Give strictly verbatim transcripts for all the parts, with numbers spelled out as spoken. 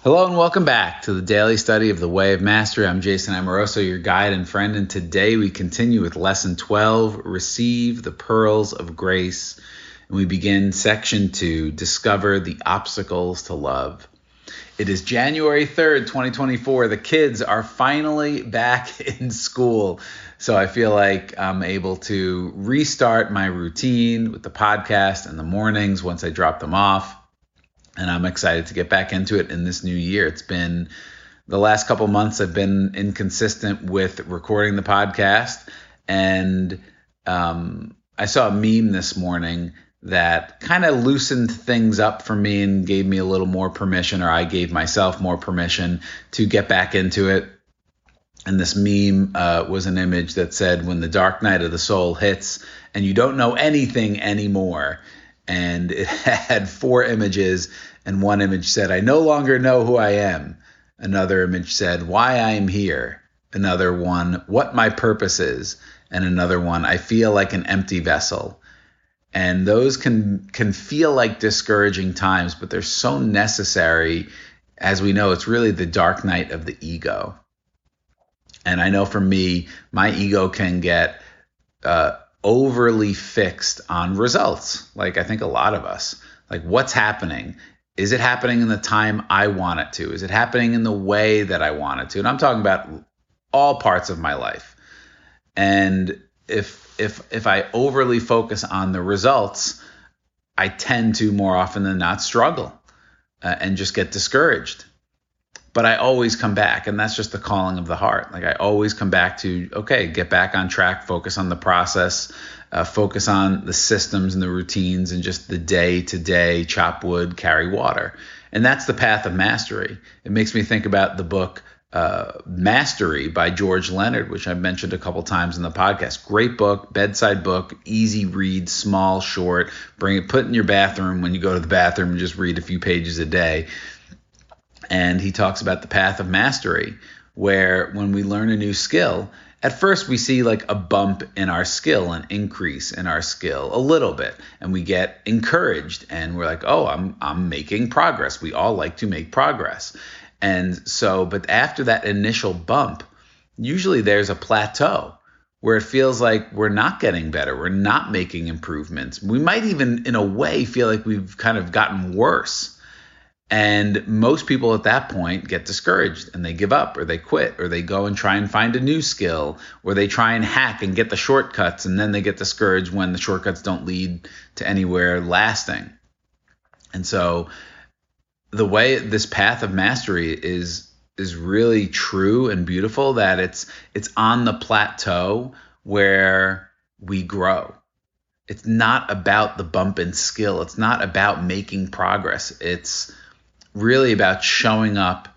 Hello and welcome back to the daily study of the Way of Mastery. I'm Jason Amoroso, your guide and friend, and today we continue with Lesson twelve, Receive the Pearls of Grace, and we begin Section two, Discover the Obstacles to Love. It is January third, twenty twenty-four. The kids are finally back in school, so I feel like I'm able to restart my routine with the podcast in the mornings once I drop them off. And I'm excited to get back into it in this new year. It's been the last couple months I've been inconsistent with recording the podcast. And um, I saw a meme this morning that kind of loosened things up for me and gave me a little more permission, or I gave myself more permission to get back into it. And this meme uh, was an image that said, when the dark night of the soul hits and you don't know anything anymore. And it had four images, and one image said, I no longer know who I am. Another image said, why I am here. Another one, what my purpose is. And another one, I feel like an empty vessel. And those can can feel like discouraging times, but they're so necessary. As we know, it's really the dark night of the ego. And I know for me, my ego can get uh, overly fixed on results. Like I think a lot of us, like what's happening? Is it happening in the time I want it to? Is it happening in the way that I want it to? And I'm talking about all parts of my life. And if if if I overly focus on the results, I tend to more often than not struggle uh, and just get discouraged. But I always come back, and that's just the calling of the heart. Like I always come back to, okay, get back on track, focus on the process, uh, focus on the systems and the routines and just the day-to-day, chop wood, carry water. And that's the path of mastery. It makes me think about the book uh, Mastery by George Leonard, which I've mentioned a couple times in the podcast. Great book, bedside book, easy read, small, short. Bring it, put it in your bathroom when you go to the bathroom and just read a few pages a day. And he talks about the path of mastery, where when we learn a new skill, at first we see like a bump in our skill, an increase in our skill a little bit, and we get encouraged and we're like, oh, I'm I'm making progress. We all like to make progress. And so, but after that initial bump, usually there's a plateau where it feels like we're not getting better. We're not making improvements. We might even in a way feel like we've kind of gotten worse. And most people at that point get discouraged and they give up or they quit or they go and try and find a new skill or they try and hack and get the shortcuts, and then they get discouraged when the shortcuts don't lead to anywhere lasting. And so the way this path of mastery is is really true and beautiful, that it's it's on the plateau where we grow. It's not about the bump in skill. It's not about making progress. It's really about showing up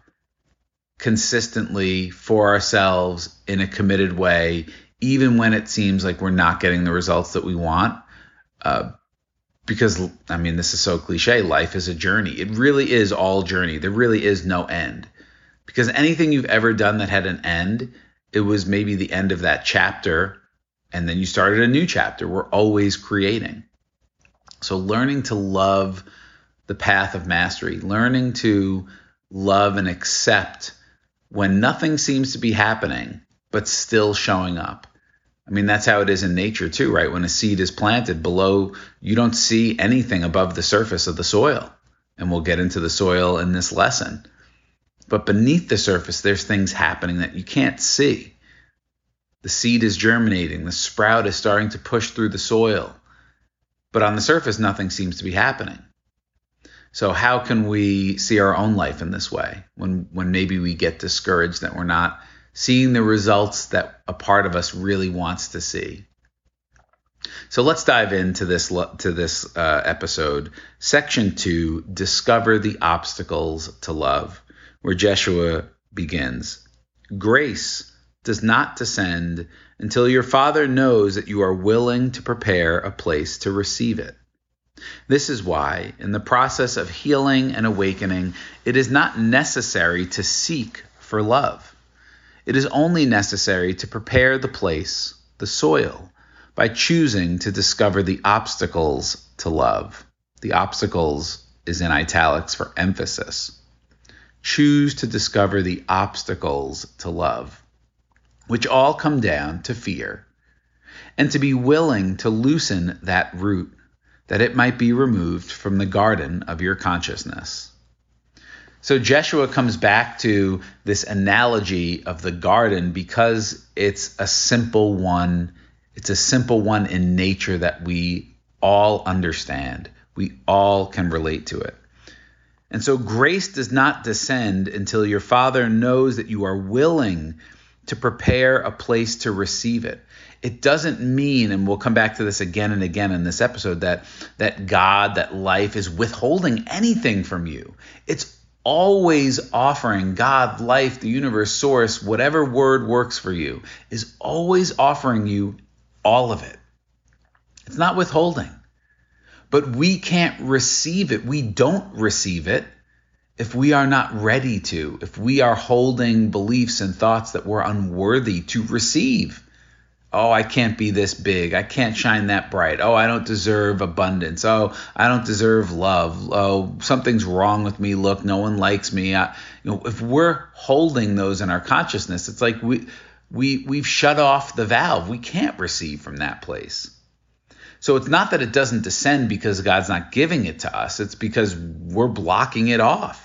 consistently for ourselves in a committed way, even when it seems like we're not getting the results that we want. Uh, because, I mean, this is so cliche. Life is a journey. It really is all journey. There really is no end. Because anything you've ever done that had an end, it was maybe the end of that chapter, and then you started a new chapter. We're always creating. So learning to love the path of mastery, learning to love and accept when nothing seems to be happening, but still showing up. I mean, that's how it is in nature too, right? When a seed is planted below, you don't see anything above the surface of the soil. And we'll get into the soil in this lesson. But beneath the surface, there's things happening that you can't see. The seed is germinating. The sprout is starting to push through the soil. But on the surface, nothing seems to be happening. So how can we see our own life in this way when, when maybe we get discouraged that we're not seeing the results that a part of us really wants to see? So let's dive into this to this uh, episode, Section two, Discover the Obstacles to Love, where Jeshua begins. Grace does not descend until your Father knows that you are willing to prepare a place to receive it. This is why, in the process of healing and awakening, it is not necessary to seek for love. It is only necessary to prepare the place, the soil, by choosing to discover the obstacles to love. The obstacles is in italics for emphasis. choose to discover the obstacles to love, which all come down to fear, and to be willing to loosen that root, that it might be removed from the garden of your consciousness. So Jeshua comes back to this analogy of the garden because it's a simple one. It's a simple one in nature that we all understand. We all can relate to it. And so grace does not descend until your Father knows that you are willing to prepare a place to receive it. It doesn't mean, and we'll come back to this again and again in this episode, that that God, that life is withholding anything from you. It's always offering. God, life, the universe, source, whatever word works for you, is always offering you all of it. It's not withholding. But we can't receive it. We don't receive it if we are not ready to, if we are holding beliefs and thoughts that we're unworthy to receive. Oh, I can't be this big. I can't shine that bright. Oh, I don't deserve abundance. Oh, I don't deserve love. Oh, something's wrong with me. Look, no one likes me. I, you know, if we're holding those in our consciousness, it's like we we we've shut off the valve. We can't receive from that place. So it's not that it doesn't descend because God's not giving it to us. It's because we're blocking it off.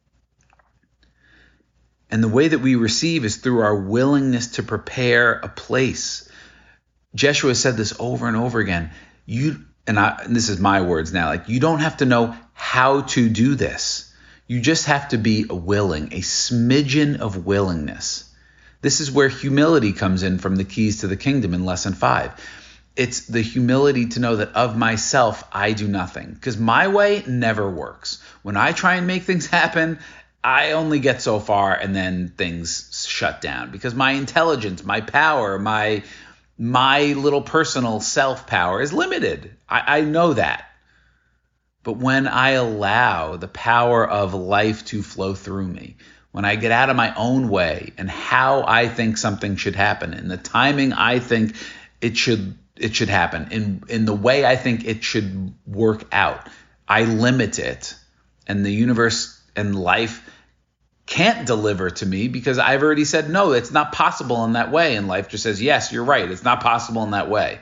And the way that we receive is through our willingness to prepare a place. Jeshua said this over and over again. You and I, and this is my words now, like you don't have to know how to do this. You just have to be willing, a smidgen of willingness. This is where humility comes in from the keys to the kingdom in lesson five. It's the humility to know that of myself, I do nothing, because my way never works. When I try and make things happen, I only get so far and then things shut down because my intelligence, my power, my my little personal self-power is limited. I, I know that. But when I allow the power of life to flow through me, when I get out of my own way and how I think something should happen and the timing I think it should it should happen, in, in the way I think it should work out, I limit it, and the universe and life can't deliver to me because I've already said, no, it's not possible in that way. And life just says, yes, you're right. It's not possible in that way.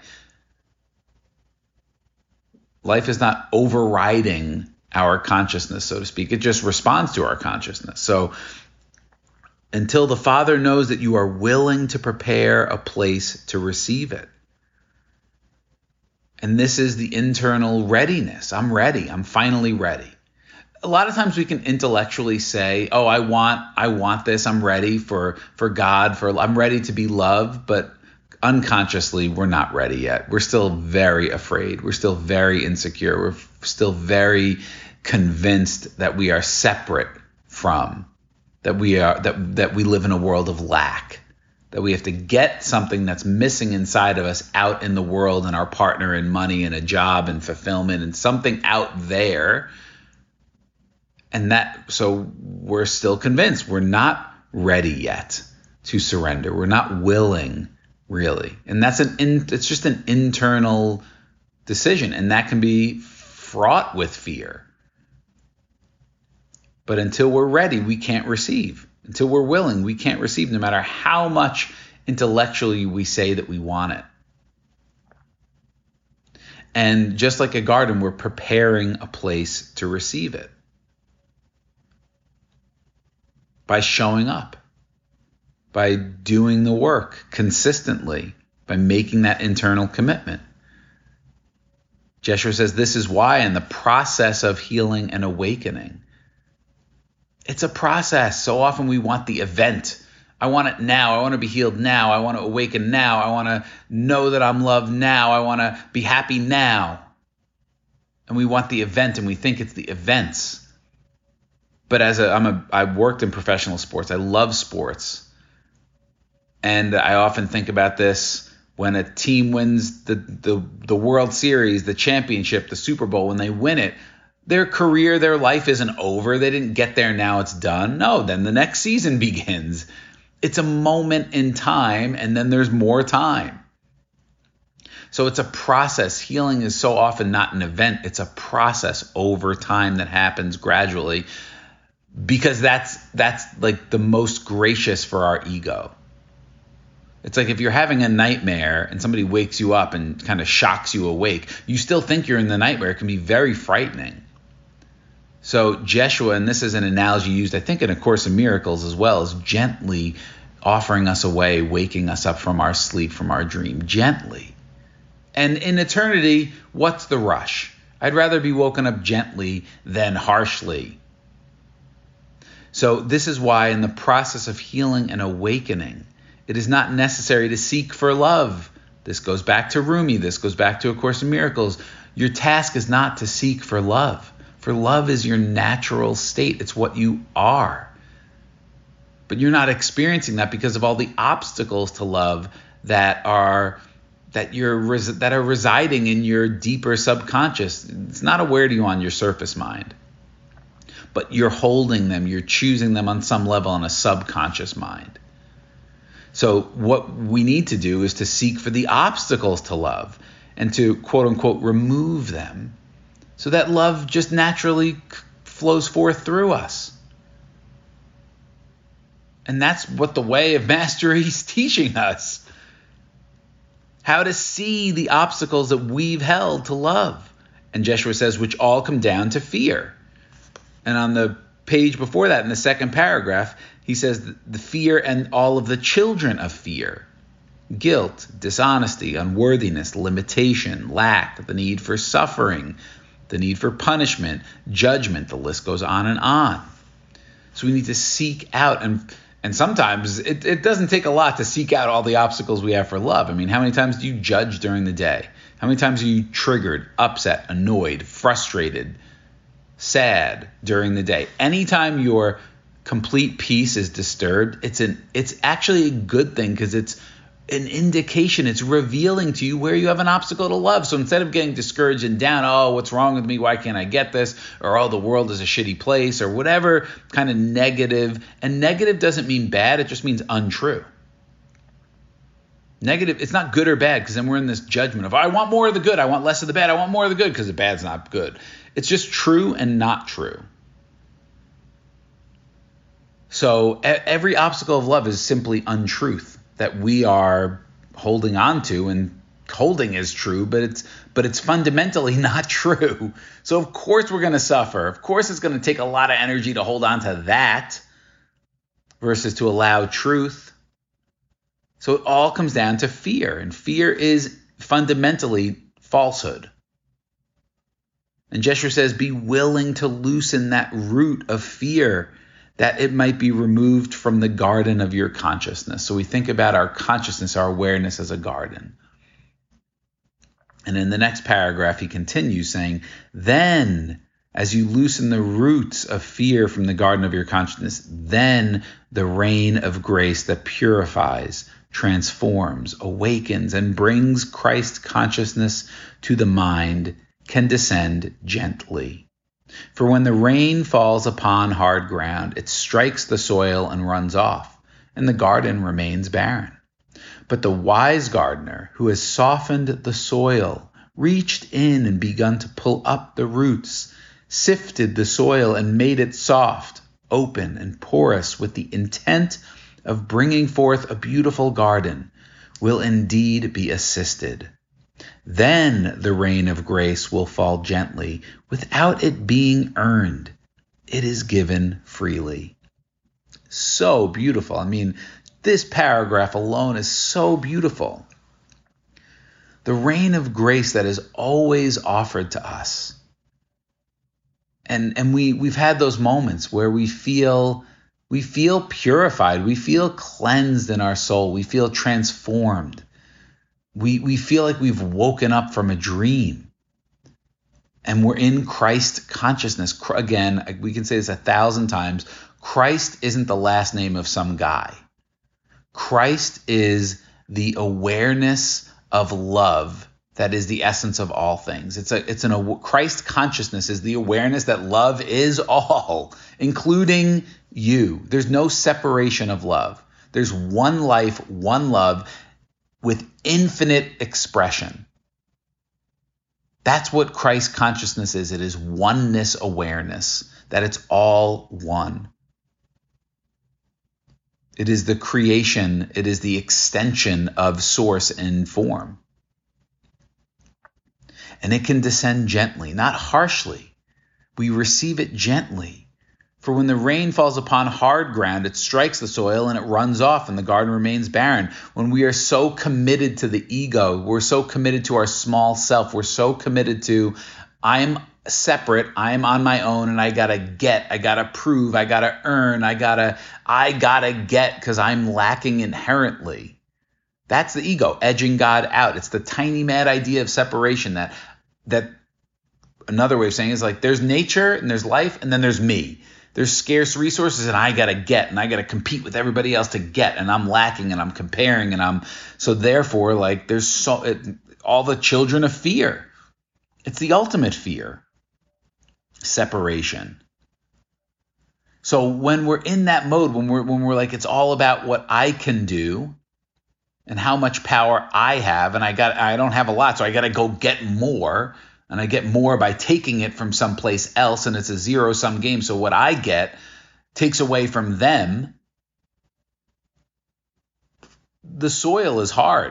Life is not overriding our consciousness, so to speak. It just responds to our consciousness. So until the Father knows that you are willing to prepare a place to receive it. And this is the internal readiness. I'm ready. I'm finally ready. A lot of times we can intellectually say, oh, I want I want this. I'm ready for, for God. For I'm ready to be loved. But unconsciously, we're not ready yet. We're still very afraid. We're still very insecure. We're still very convinced that we are separate from, that we are that that we live in a world of lack, that we have to get something that's missing inside of us out in the world, and our partner and money and a job and fulfillment and something out there. And that, so we're still convinced we're not ready yet to surrender. We're not willing, really. And that's an, in, it's just an internal decision, and that can be fraught with fear. But until we're ready, we can't receive. Until we're willing, we can't receive, no matter how much intellectually we say that we want it. And just like a garden, we're preparing a place to receive it by showing up, by doing the work consistently, by making that internal commitment. Jeshua says this is why in the process of healing and awakening, it's a process. So often we want the event. I want it now. I want to be healed now. I want to awaken now. I want to know that I'm loved now. I want to be happy now. And we want the event, and we think it's the events. But as a, I'm a, I worked in professional sports. I love sports. And I often think about this when a team wins the, the, the World Series, the championship, the Super Bowl, when they win it, their career, their life isn't over. They didn't get there, now it's done. No, then the next season begins. It's a moment in time, and then there's more time. So it's a process. Healing is so often not an event. It's a process over time that happens gradually. because that's that's like the most gracious for our ego. It's like if you're having a nightmare and somebody wakes you up and kind of shocks you awake, you still think you're in the nightmare. It can be very frightening. So Jeshua, and this is an analogy used, I think, in A Course in Miracles as well, is gently offering us away, waking us up from our sleep, from our dream, gently. And in eternity, what's the rush? I'd rather be woken up gently than harshly. So this is why in the process of healing and awakening, it is not necessary to seek for love. This goes back to Rumi. This goes back to A Course in Miracles. Your task is not to seek for love. For love is your natural state. It's what you are. But you're not experiencing that because of all the obstacles to love that are that you're res- that are residing in your deeper subconscious. It's not aware to you on your surface mind. But you're holding them. You're choosing them on some level on a subconscious mind. So what we need to do is to seek for the obstacles to love and to, quote unquote, remove them so that love just naturally flows forth through us. And that's what the way of mastery is teaching us. How to see the obstacles that we've held to love. And Jeshua says, which all come down to fear. And on the page before that, in the second paragraph, he says the fear and all of the children of fear. Guilt, dishonesty, unworthiness, limitation, lack, the need for suffering, the need for punishment, judgment, the list goes on and on. So we need to seek out, and and sometimes it, it doesn't take a lot to seek out all the obstacles we have for love. I mean, how many times do you judge during the day? How many times are you triggered, upset, annoyed, frustrated, sad during the day? Anytime your complete peace is disturbed, it's an it's actually a good thing because it's an indication, it's revealing to you where you have an obstacle to love. So instead of getting discouraged and down, oh, what's wrong with me? Why can't I get this? Or, oh, the world is a shitty place, or whatever kind of negative. And negative doesn't mean bad. It just means untrue. Negative, it's not good or bad, because then we're in this judgment of, oh, I want more of the good. I want less of the bad. I want more of the good because the bad's not good. It's just true and not true. So every obstacle of love is simply untruth that we are holding on to, and holding is true, but it's but it's fundamentally not true. So of course we're going to suffer. Of course it's going to take a lot of energy to hold on to that versus to allow truth. So it all comes down to fear, and fear is fundamentally falsehood. And Jeshua says, be willing to loosen that root of fear, that it might be removed from the garden of your consciousness. So we think about our consciousness, our awareness as a garden. And in the next paragraph, he continues saying, then as you loosen the roots of fear from the garden of your consciousness, then the rain of grace that purifies, transforms, awakens, and brings Christ consciousness to the mind can descend gently. For when the rain falls upon hard ground, it strikes the soil and runs off, and the garden remains barren. But the wise gardener, who has softened the soil, reached in and begun to pull up the roots, sifted the soil and made it soft, open, and porous with the intent of bringing forth a beautiful garden, will indeed be assisted. Then the rain of grace will fall gently, without it being earned. It is given freely. So beautiful. I mean, this paragraph alone is so beautiful. The rain of grace that is always offered to us. And and we we've had those moments where we feel we feel purified, we feel cleansed in our soul, we feel transformed. We we feel like we've woken up from a dream, and we're in Christ consciousness. Again, we can say this a thousand times. Christ isn't the last name of some guy. Christ is the awareness of love that is the essence of all things. It's a it's an Christ consciousness is the awareness that love is all, including you. There's no separation of love. There's one life, one love, with infinite expression. That's what Christ consciousness is. It is oneness awareness. that it's all one. It is the creation, it is the extension of source and form. And it can descend gently, not harshly. We receive it gently. For when the rain falls upon hard ground, it strikes the soil and it runs off and the garden remains barren. When we are so committed to the ego, we're so committed to our small self, we're so committed to, I'm separate, I'm on my own and I gotta get, I gotta prove, I gotta earn, I gotta, I gotta get because I'm lacking inherently. That's the ego edging God out. It's the tiny mad idea of separation that, that another way of saying it is like there's nature and there's life and then there's me. There's scarce resources and I got to get and I got to compete with everybody else to get and I'm lacking and I'm comparing and I'm so therefore like there's so it, all the children of fear. It's the ultimate fear. Separation. So when we're in that mode, when we're when we're like it's all about what I can do and how much power I have and I got I don't have a lot so I got to go get more. And I get more by taking it from someplace else, and it's a zero-sum game. So what I get takes away from them. The soil is hard.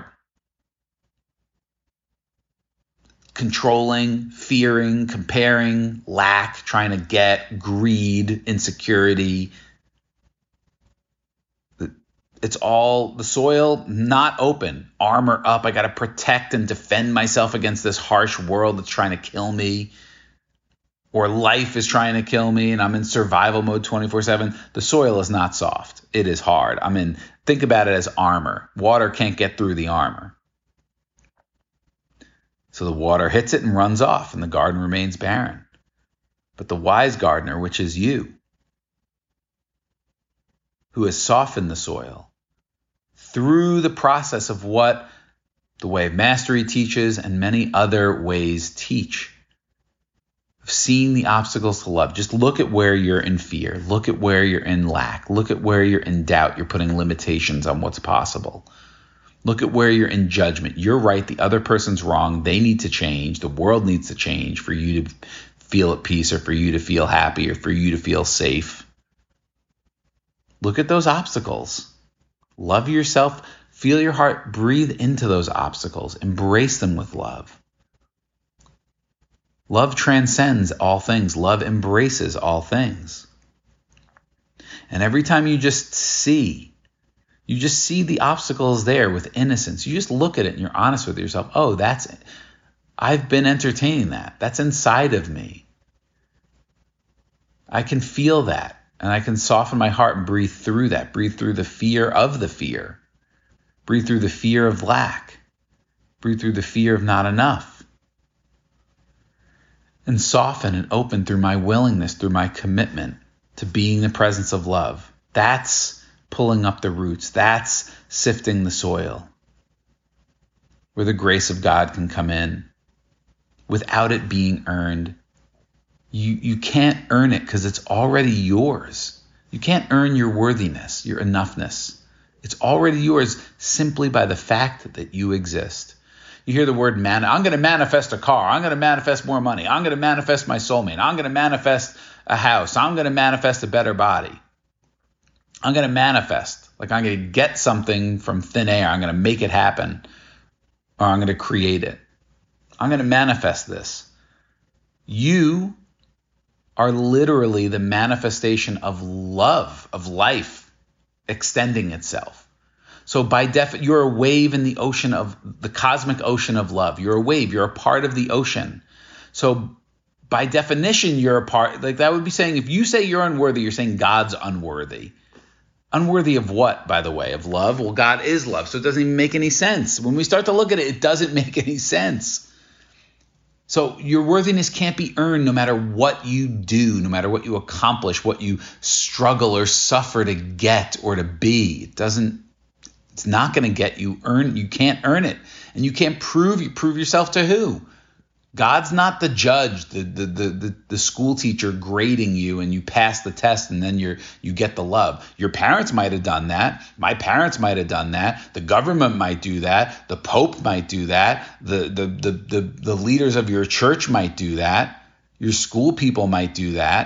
Controlling, fearing, comparing, lack, trying to get, greed, insecurity. It's all the soil, not open, armor up. I got to protect and defend myself against this harsh world that's trying to kill me. Or life is trying to kill me and I'm in survival mode twenty-four seven. The soil is not soft. It is hard. I mean, think about it as armor. Water can't get through the armor. So the water hits it and runs off and the garden remains barren. But the wise gardener, which is you, who has softened the soil through the process of what the Way of Mastery teaches and many other ways teach, of seeing the obstacles to love. Just look at where you're in fear. Look at where you're in lack. Look at where you're in doubt. You're putting limitations on what's possible. Look at where you're in judgment. You're right. The other person's wrong. They need to change. The world needs to change for you to feel at peace or for you to feel happy or for you to feel safe. Look at those obstacles. Love yourself. Feel your heart. Breathe into those obstacles. Embrace them with love. Love transcends all things. Love embraces all things. And every time you just see, you just see the obstacles there with innocence. You just look at it and you're honest with yourself. Oh, that's it. I've been entertaining that. That's inside of me. I can feel that. And I can soften my heart and breathe through that. Breathe through the fear of the fear. Breathe through the fear of lack. Breathe through the fear of not enough. And soften and open through my willingness, through my commitment to being the presence of love. That's pulling up the roots. That's sifting the soil. Where the grace of God can come in without it being earned. You you can't earn it because it's already yours. You can't earn your worthiness, your enoughness. It's already yours simply by the fact that you exist. You hear the word man. I'm going to manifest a car. I'm going to manifest more money. I'm going to manifest my soulmate. I'm going to manifest a house. I'm going to manifest a better body. I'm going to manifest. Like I'm going to get something from thin air. I'm going to make it happen. Or I'm going to create it. I'm going to manifest this. You are literally the manifestation of love, of life extending itself. So by def, you're a wave in the ocean of the cosmic ocean of love. You're a wave. You're a part of the ocean. So by definition, you're a part. Like that would be saying if you say you're unworthy, you're saying God's unworthy. Unworthy of what, by the way? Of love? Well, God is love. So it doesn't even make any sense. When we start to look at it, it doesn't make any sense. So your worthiness can't be earned no matter what you do, no matter what you accomplish, what you struggle or suffer to get or to be. It doesn't, it's not going to get you earn. You can't earn it. And you can't prove, you prove yourself to who? God's not the judge, the, the the the the school teacher grading you and you pass the test and then you're you get the love. Your parents might have done that. My parents might have done that. The government might do that. The Pope might do that. The the the the, the leaders of your church might do that. Your school people might do that.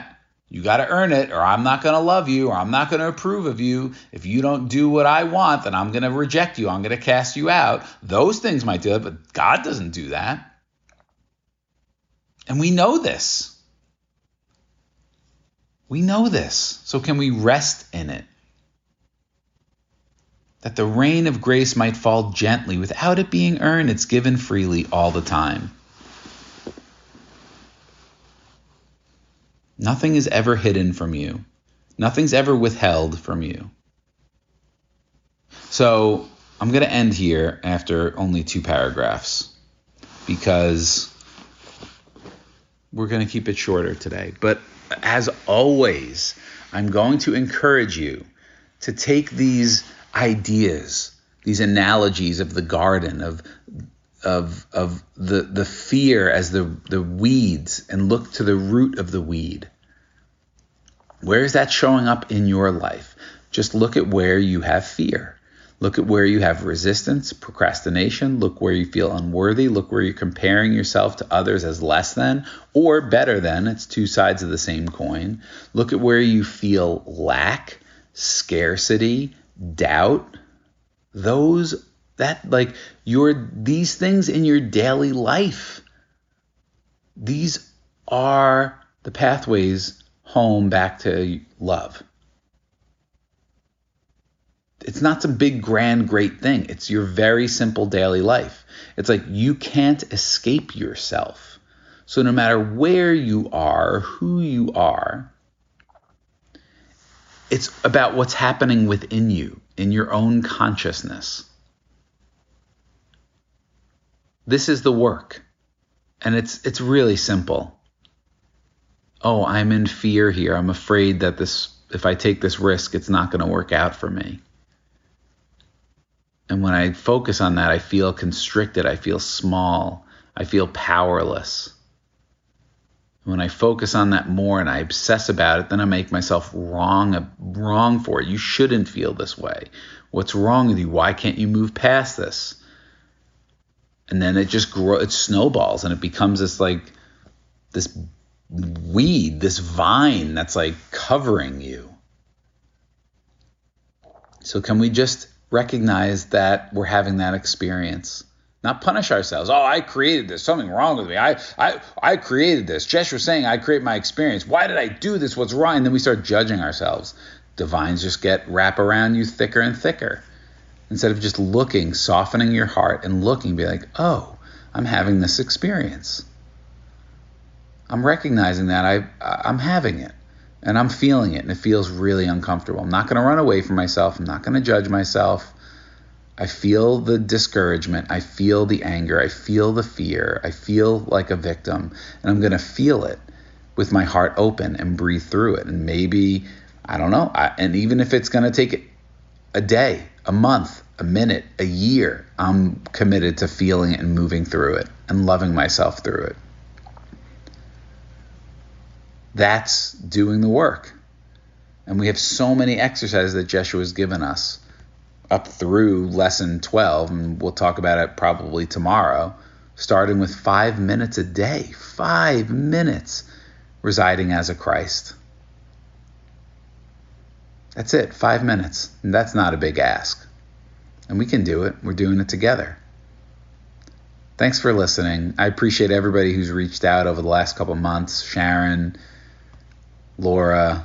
You got to earn it, or I'm not going to love you, or I'm not going to approve of you. If you don't do what I want, then I'm going to reject you. I'm going to cast you out. Those things might do it, but God doesn't do that. And we know this. We know this. So can we rest in it? That the rain of grace might fall gently without it being earned. It's given freely all the time. Nothing is ever hidden from you. Nothing's ever withheld from you. So I'm going to end here after only two paragraphs because we're going to keep it shorter today. But as always, I'm going to encourage you to take these ideas, these analogies of the garden, of of of the the fear as the the weeds, and look to the root of the weed. Where is that showing up in your life? Just look at where you have fear. Look at where you have resistance, procrastination. Look where you feel unworthy. Look where you're comparing yourself to others as less than or better than. It's two sides of the same coin. Look at where you feel lack, scarcity, doubt. Those that like your these things in your daily life. These are the pathways home back to love. It's not some big, grand, great thing. It's your very simple daily life. It's like you can't escape yourself. So no matter where you are, who you are, it's about what's happening within you, in your own consciousness. This is the work. And it's it's really simple. Oh, I'm in fear here. I'm afraid that this, if I take this risk, it's not going to work out for me. And when I focus on that, I feel constricted. I feel small. I feel powerless. When I focus on that more and I obsess about it, then I make myself wrong, wrong for it. You shouldn't feel this way. What's wrong with you? Why can't you move past this? And then it just grows, it snowballs, and it becomes this like this weed, this vine that's like covering you. So can we just recognize that we're having that experience? Not punish ourselves. Oh, I created this. Something wrong with me. I I I created this. Jesh was saying I create my experience. Why did I do this? What's wrong? And then we start judging ourselves. The vines just get wrap around you thicker and thicker. Instead of just looking, softening your heart and looking, be like, oh, I'm having this experience. I'm recognizing that I I'm having it. And I'm feeling it, and it feels really uncomfortable. I'm not going to run away from myself. I'm not going to judge myself. I feel the discouragement. I feel the anger. I feel the fear. I feel like a victim, and I'm going to feel it with my heart open and breathe through it. And maybe, I don't know, I, and even if it's going to take a day, a month, a minute, a year, I'm committed to feeling it and moving through it and loving myself through it. That's doing the work. And we have so many exercises that Jeshua has given us up through lesson twelve, and we'll talk about it probably tomorrow, starting with five minutes a day, five minutes residing as a Christ. That's it, five minutes. And that's not a big ask. And we can do it. We're doing it together. Thanks for listening. I appreciate everybody who's reached out over the last couple months. Sharon, Laura,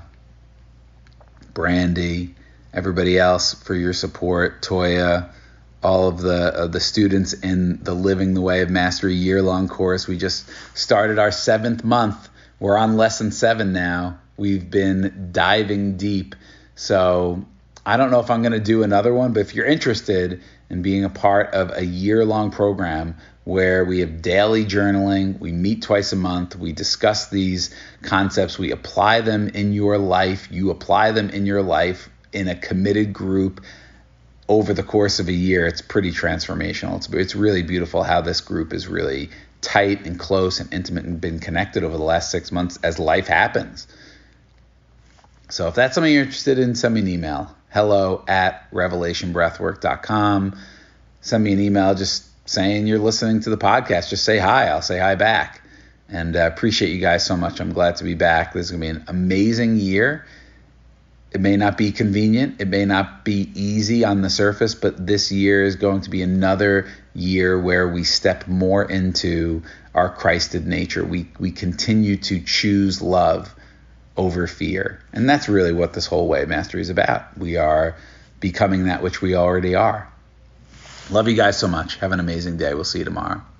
Brandy, everybody else for your support, Toya, all of the uh, the students in the Living the Way of Mastery year-long course. We just started our seventh month. We're on lesson seven now. We've been diving deep. So I don't know if I'm going to do another one, but if you're interested in being a part of a year-long program where we have daily journaling, we meet twice a month, we discuss these concepts, we apply them in your life, you apply them in your life in a committed group over the course of a year, it's pretty transformational. It's, it's really beautiful how this group is really tight and close and intimate and been connected over the last six months as life happens. So if that's something you're interested in, send me an email, hello at revelation breathwork dot com. Send me an email just saying you're listening to the podcast. Just say hi. I'll say hi back. And I uh, appreciate you guys so much. I'm glad to be back. This is going to be an amazing year. It may not be convenient. It may not be easy on the surface, but this year is going to be another year where we step more into our Christed nature. We we continue to choose love over fear. And that's really what this whole Way of Mastery is about. We are becoming that which we already are. Love you guys so much. Have an amazing day. We'll see you tomorrow.